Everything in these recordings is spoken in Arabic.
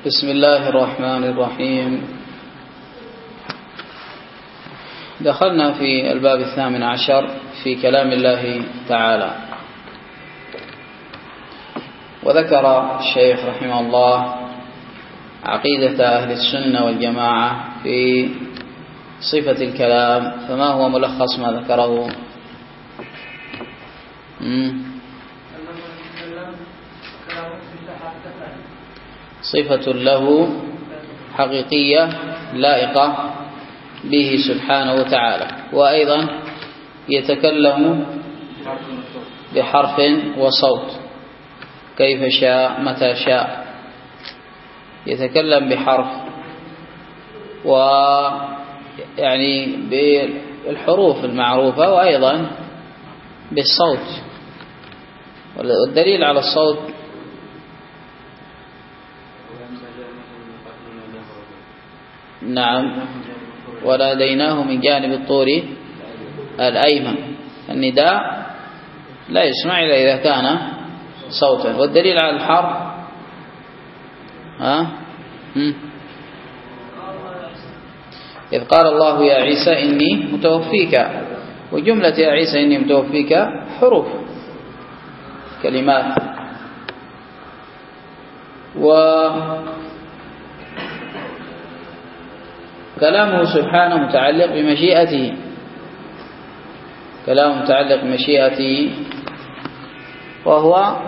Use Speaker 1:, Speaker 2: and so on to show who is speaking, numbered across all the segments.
Speaker 1: بسم الله الرحمن الرحيم. دخلنا في الباب 18 في كلام الله تعالى، وذكر الشيخ رحمه الله عقيدة أهل السنة والجماعة في صفة الكلام. فما هو ملخص ما ذكره؟ صفة له حقيقية لائقة به سبحانه وتعالى، وأيضا يتكلم بحرف وصوت كيف شاء متى شاء، يتكلم بحرف ويعني بالحروف المعروفة، وأيضا بالصوت. والدليل على الصوت نعم، وناديناه من جانب الطور الأيمن. النداء لا يسمع إلا إذا كان صوتا. والدليل على الحرف إذ قال الله يا عيسى إني متوفيك، وجملة يا عيسى إني متوفيك حروف كلمات. كلامه سبحانه متعلق بمشيئته، كلامه متعلق بمشيئته، وهو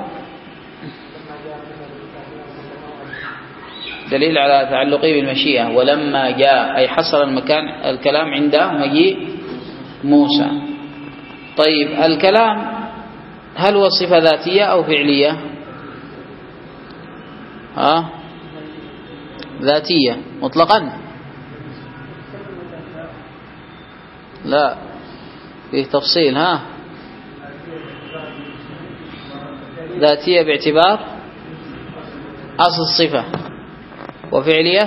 Speaker 1: دليل على تعلقه بالمشيئة. ولما جاء أي حصل المكان الكلام عند مجيء موسى. طيب، الكلام هل هو صفة ذاتية أو فعلية؟ ذاتية مطلقا؟ لا، فيه تفصيل. ذاتية باعتبار أصل الصفة، وفعلية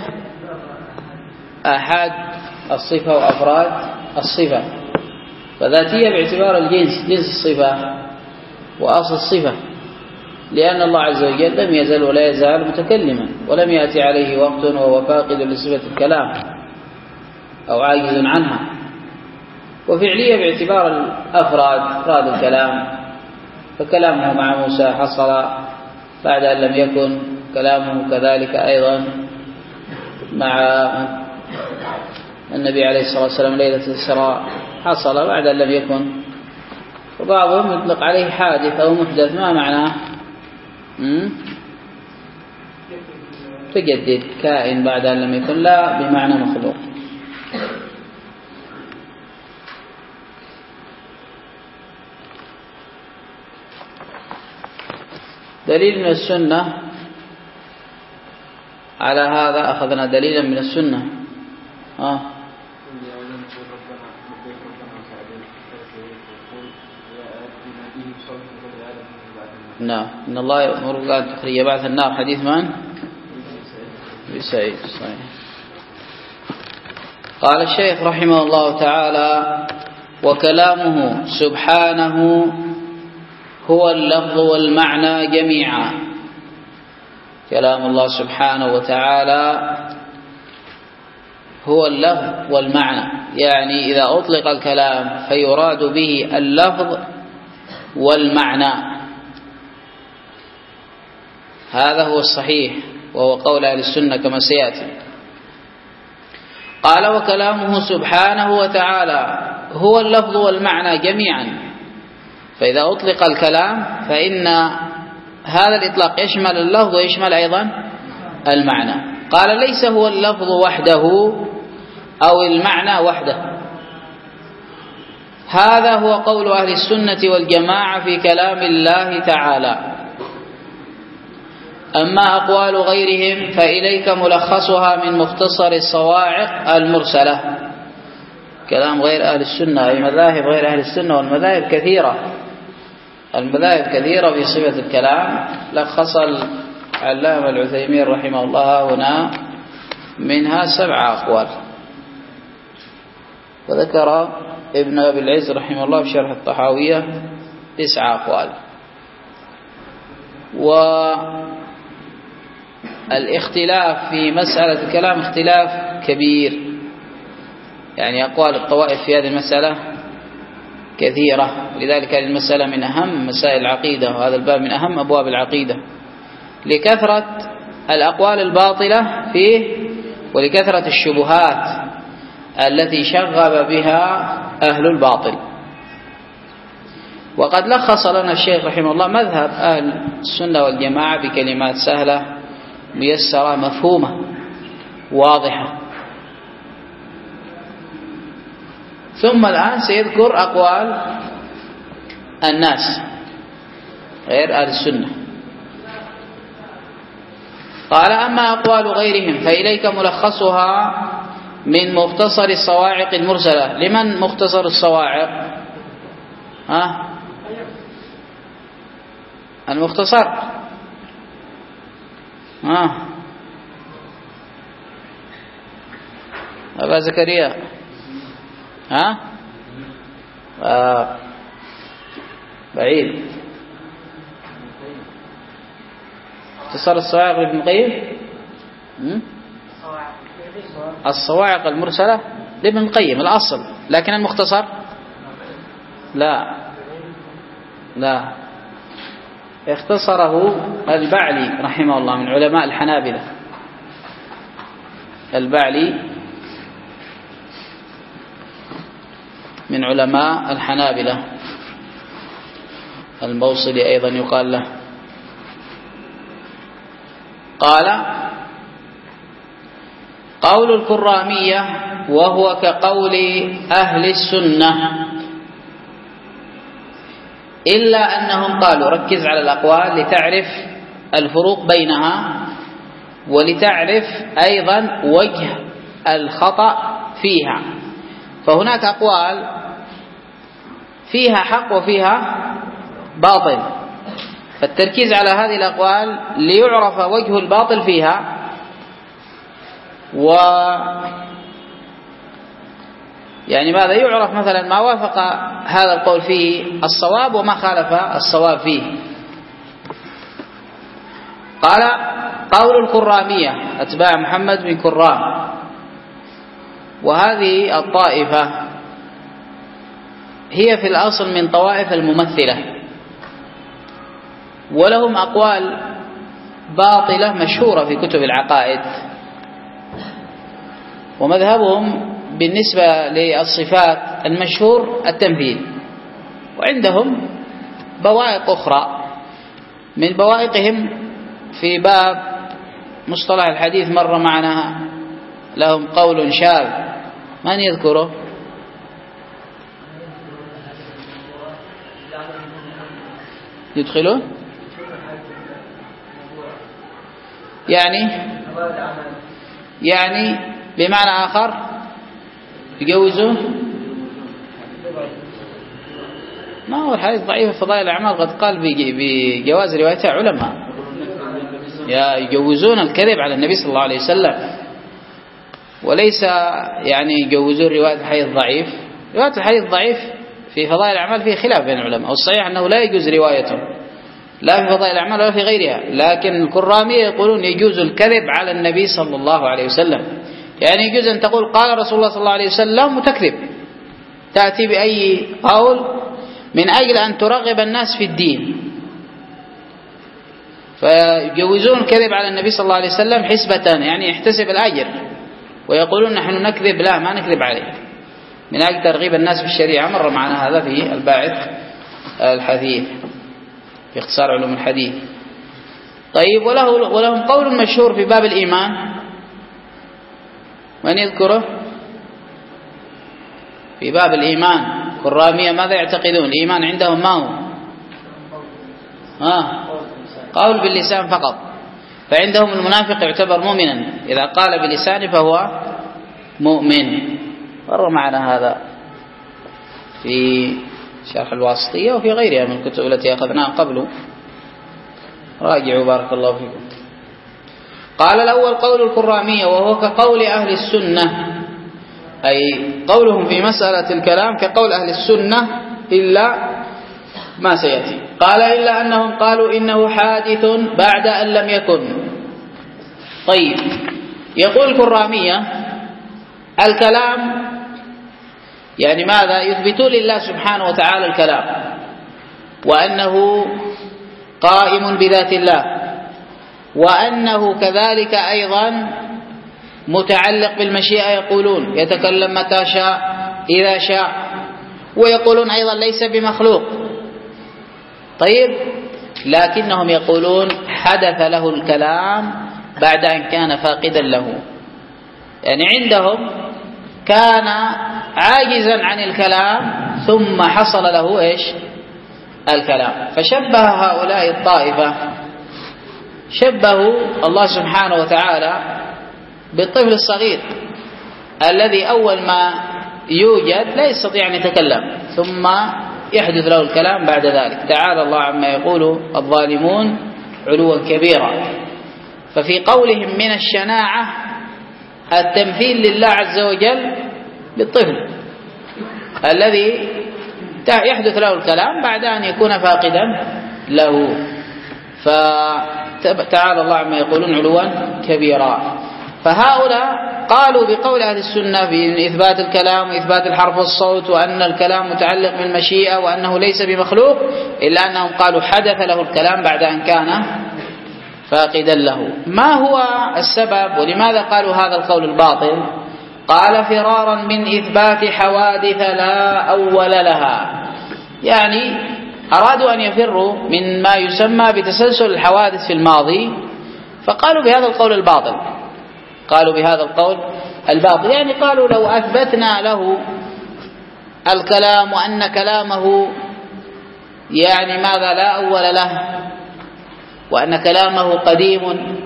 Speaker 1: آحاد الصفة وأفراد الصفة. فذاتية باعتبار الجنس، جنس الصفة وأصل الصفة، لأن الله عز وجل لم يزل ولا يزال متكلما، ولم يأتي عليه وقت وهو فاقد لصفة الكلام أو عاجز عنها. وفعلية باعتبار الأفراد، أفراد الكلام، فكلامه مع موسى حصل بعد أن لم يكن، كلامه كذلك أيضا مع النبي عليه الصلاة والسلام ليلة الإسراء حصل بعد أن لم يكن. وبعضهم يطلق عليه حادث أو محدث. ما معناه؟ تجدد، كائن بعد أن لم يكن، لا بمعنى مخلوق. دليل من السنة على هذا، أخذنا دليلا من السنة. نعم، إن الله يأمر أن تخرج بعث النار، حديث من؟ بسعيد. صحيح. قال الشيخ رحمه الله تعالى: وكلامه سبحانه هو اللفظ والمعنى جميعا. كلام الله سبحانه وتعالى هو اللفظ والمعنى، يعني إذا أطلق الكلام فيراد به اللفظ والمعنى. هذا هو الصحيح، وهو قول أهل السنة كما سيأتي. قال: وكلامه سبحانه وتعالى هو اللفظ والمعنى جميعا. فإذا أطلق الكلام فإن هذا الإطلاق يشمل اللفظ ويشمل أيضا المعنى. قال: ليس هو اللفظ وحده أو المعنى وحده. هذا هو قول أهل السنة والجماعة في كلام الله تعالى. أما أقوال غيرهم فإليك ملخصها من مختصر الصواعق المرسلة. كلام غير أهل السنة، أي مذاهب غير أهل السنة، والمذاهب كثيرة، المذاهب كثيرة في صفة الكلام. لخص العلامة العثيمين رحمه الله هنا منها 7 أقوال، وذكر ابن أبي العز رحمه الله في شرح الطحاوية 9 أقوال. الاختلاف في مسألة الكلام اختلاف كبير، يعني أقوال الطوائف في هذه المسألة كثيرة، لذلك هذه المسألة من أهم مسائل العقيدة، وهذا الباب من أهم أبواب العقيدة لكثرة الأقوال الباطلة فيه ولكثرة الشبهات التي شغب بها أهل الباطل. وقد لخص لنا الشيخ رحمه الله مذهب أهل السنة والجماعة بكلمات سهلة ميسرة مفهومة واضحة. ثم الآن سيذكر أقوال الناس غير أهل السنة. قال: أما أقوال غيرهم فإليك ملخصها من مختصر الصواعق المرسلة. لمن مختصر الصواعق؟ المختصر أبا زكريا بعيد. مختصر الصواعق لابن القيم، الصواعق المرسلة لابن القيم الأصل، لكن المختصر لا اختصره البعلي رحمه الله من علماء الحنابلة. البعلي من علماء الحنابلة، الموصلي أيضا يقال له. قال: قول الكرامية وهو كقول أهل السنة، إلا أنهم قالوا، ركز على الأقوال لتعرف الفروق بينها ولتعرف أيضا وجه الخطأ فيها. فهناك أقوال فيها حق وفيها باطل، فالتركيز على هذه الأقوال ليعرف وجه الباطل فيها، يعني ماذا يعرف مثلا ما وافق هذا القول فيه الصواب وما خالف الصواب فيه. قال: قول الكرامية أتباع محمد بن كرام، وهذه الطائفة هي في الأصل من طوائف الممثلة، ولهم أقوال باطلة مشهورة في كتب العقائد، ومذهبهم بالنسبة للصفات المشهور التمثيل، وعندهم بوائق أخرى. من بوائقهم في باب مصطلح الحديث مر معنا لهم قول شاذ، من يذكره؟ يدخلون يعني بمعنى آخر يجوزون. ما هو الحديث ضعيف في فضائل الأعمال قد قال بجواز روايتها علماء يجوزون الكذب على النبي صلى الله عليه وسلم، وليس يعني يجوزون رواية الحديث ضعيف. رواية الحديث ضعيف في فضائل الأعمال فيه خلاف بين العلماء، والصحيح أنه لا يجوز روايته لا في فضائل الأعمال ولا في غيرها، لكن الكرامية يقولون يجوز الكذب على النبي صلى الله عليه وسلم. يعني يجوز أن تقول قال رسول الله صلى الله عليه وسلم وتكذب، تأتي بأي قول من أجل أن ترغب الناس في الدين، فيجوزون الكذب على النبي صلى الله عليه وسلم حسبة، يعني يحتسب الأجر، ويقولون نحن نكذب، لا ما نكذب عليه، من أجل ترغيب الناس في الشريعة. مر معنا هذا في الباعث الحديث في اختصار علوم الحديث. طيب، ولهم قول مشهور في باب الإيمان، من يذكره؟ في باب الإيمان كرامية ماذا يعتقدون؟ الإيمان عندهم ما هو؟ قول باللسان فقط، فعندهم المنافق يعتبر مؤمنا، إذا قال بلسانه فهو مؤمن. مر معنا هذا في شرح الواسطية وفي غيرها من الكتب التي أخذناها قبل، راجعوا بارك الله فيكم. قال: الأول قول الكرامية وهو كقول أهل السنة، أي قولهم في مسألة الكلام كقول أهل السنة إلا ما سيأتي. قال: إلا أنهم قالوا إنه حادث بعد أن لم يكن، طيب، يقول الكرامية الكلام يعني ماذا؟ يثبتون لله سبحانه وتعالى الكلام، وأنه قائم بذات الله، وأنه كذلك أيضا متعلق بالمشيئة، يقولون يتكلم متى شاء إذا شاء، ويقولون أيضا ليس بمخلوق. طيب، لكنهم يقولون حدث له الكلام بعد أن كان فاقدا له، يعني عندهم كان عاجزا عن الكلام ثم حصل له إيش؟ الكلام. فشبه هؤلاء الطائفة، شبهوا الله سبحانه وتعالى بالطفل الصغير الذي أول ما يوجد لا يستطيع أن يتكلم ثم يحدث له الكلام بعد ذلك. تعالى الله عما يقول الظالمون علوا كبيرا. ففي قولهم من الشناعة التمثيل لله عز وجل بالطفل الذي يحدث له الكلام بعد أن يكون فاقدا له. فتعالى الله عما يقولون علوا كبيرا. فهؤلاء قالوا بقول أهل السنة بإثبات الكلام وإثبات الحرف والصوت، وأن الكلام متعلق بالمشيئة، وأنه ليس بمخلوق، إلا أنهم قالوا حدث له الكلام بعد أن كان فاقدا له. ما هو السبب ولماذا قالوا هذا القول الباطل؟ قال فرارا من إثبات حوادث لا أول لها، يعني أرادوا أن يفروا من ما يسمى بتسلسل الحوادث في الماضي، فقالوا بهذا القول الباطل. قالوا بهذا القول الباطل، يعني قالوا لو أثبتنا له الكلام وأن كلامه يعني ماذا لا أول له، وأن كلامه قديم،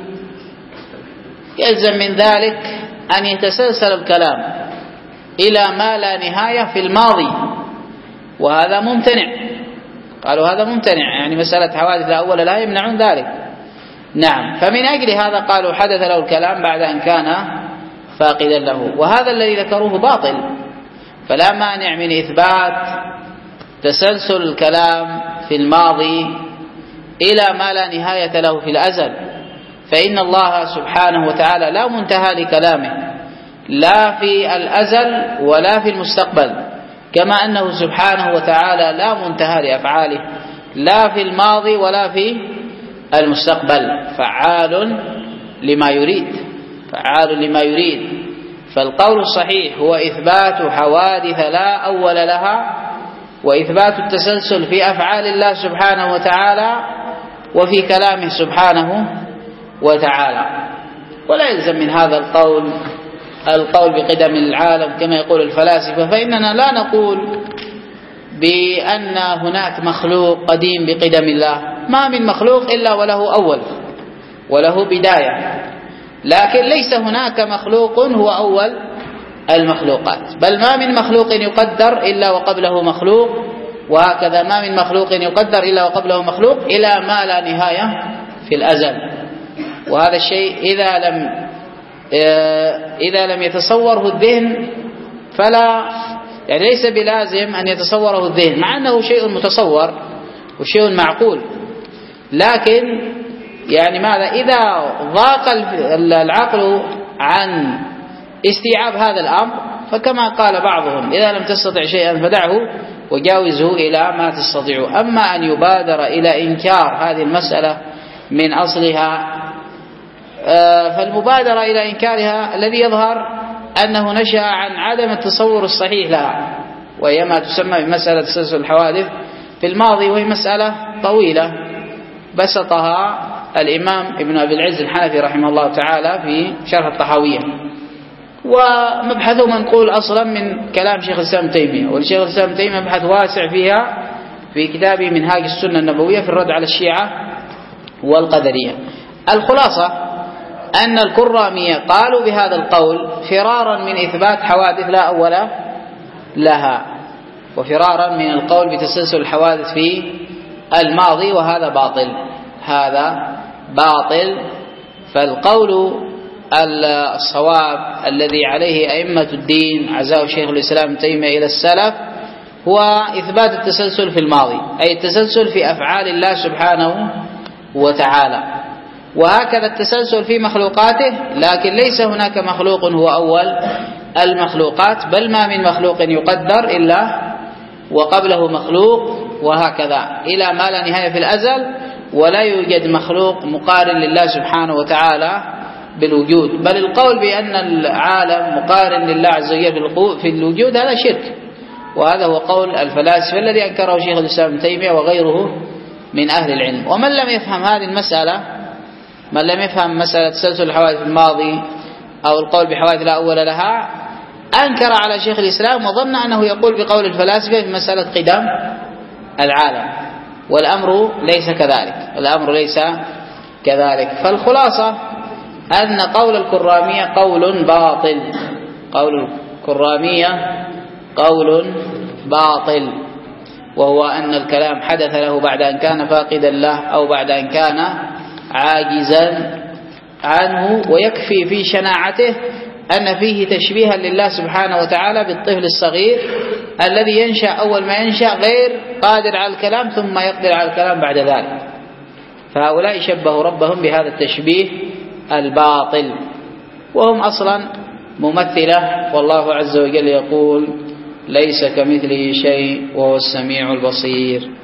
Speaker 1: يلزم من ذلك أن يتسلسل الكلام إلى ما لا نهاية في الماضي، وهذا ممتنع. قالوا هذا ممتنع، يعني مسألة حوادث لا أول لها يمنعون ذلك. نعم، فمن أجل هذا قالوا حدث له الكلام بعد أن كان فاقدا له، وهذا الذي ذكروه باطل. فلا مانع من إثبات تسلسل الكلام في الماضي إلى ما لا نهاية له في الأزل، فإن الله سبحانه وتعالى لا منتهى لكلامه لا في الأزل ولا في المستقبل، كما أنه سبحانه وتعالى لا منتهى لأفعاله لا في الماضي ولا في المستقبل، فعال لما يريد، فعال لما يريد. فالقول الصحيح هو إثبات حوادث لا أول لها، وإثبات التسلسل في أفعال الله سبحانه وتعالى وفي كلامه سبحانه وتعالى. ولا يلزم من هذا القول بقدم العالم كما يقول الفلاسفة، فإننا لا نقول بأن هناك مخلوق قديم بقدم الله، ما من مخلوق إلا وله أول وله بداية، لكن ليس هناك مخلوق هو أول المخلوقات، بل ما من مخلوق يقدر إلا وقبله مخلوق، وهكذا ما من مخلوق يقدر إلا وقبله مخلوق إلى ما لا نهاية في الأزل. وهذا الشيء إذا لم يتصوره الذهن فلا، يعني ليس بلازم أن يتصوره الذهن، مع أنه شيء متصور وشيء معقول، لكن يعني ماذا إذا ضاق العقل عن استيعاب هذا الأمر، فكما قال بعضهم إذا لم تستطع شيئا فدعه وجاوزه إلى ما تستطيع. أما أن يبادر إلى إنكار هذه المسألة من أصلها، فالمبادرة إلى إنكارها الذي يظهر أنه نشأ عن عدم التصور الصحيح لها، وهي ما تسمى بمسألة تسلسل الحوادث في الماضي، وهي مسألة طويلة بسطها الإمام ابن أبي العز الحنفي رحمه الله تعالى في شرح الطحاوية، ومبحثه منقول أصلا من كلام شيخ الإسلام ابن تيمية، والشيخ الإسلام ابن تيمية مبحث واسع فيها في كتابه منهاج السنة النبوية في الرد على الشيعة والقدرية. الخلاصة أن الكرامية قالوا بهذا القول فرارا من إثبات حوادث لا أول لها، وفرارا من القول بتسلسل الحوادث في الماضي، وهذا باطل، هذا باطل. فالقول الصواب الذي عليه أئمة الدين عزاه شيخ الإسلام ابن تيمية إلى السلف هو إثبات التسلسل في الماضي، أي التسلسل في أفعال الله سبحانه وتعالى. وهكذا التسلسل في مخلوقاته، لكن ليس هناك مخلوق هو أول المخلوقات، بل ما من مخلوق يقدر إلا وقبله مخلوق، وهكذا إلى ما لا نهاية في الأزل. ولا يوجد مخلوق مقارن لله سبحانه وتعالى بالوجود، بل القول بأن العالم مقارن لله عز وجل في الوجود هذا شرك، وهذا هو قول الفلاسفة الذي أنكره شيخ الإسلام ابن تيمية وغيره من أهل العلم. ومن لم يفهم هذه المسألة، من لم يفهم مسألة تسلسل الحوادث الماضي أو القول بحوادث لا أول لها، أنكر على شيخ الإسلام وظن أنه يقول بقول الفلاسفة في مسألة قدم العالم، والأمر ليس كذلك، الأمر ليس كذلك. فالخلاصة أن قول الكرامية قول باطل، قول الكرامية قول باطل، وهو أن الكلام حدث له بعد أن كان فاقدا له أو بعد أن كان عاجزا عنه. ويكفي في شناعته أن فيه تشبيها لله سبحانه وتعالى بالطفل الصغير الذي ينشأ أول ما ينشأ غير قادر على الكلام ثم يقدر على الكلام بعد ذلك. فهؤلاء شبهوا ربهم بهذا التشبيه الباطل، وهم أصلا ممثلة، والله عز وجل يقول: ليس كمثله شيء وهو السميع البصير.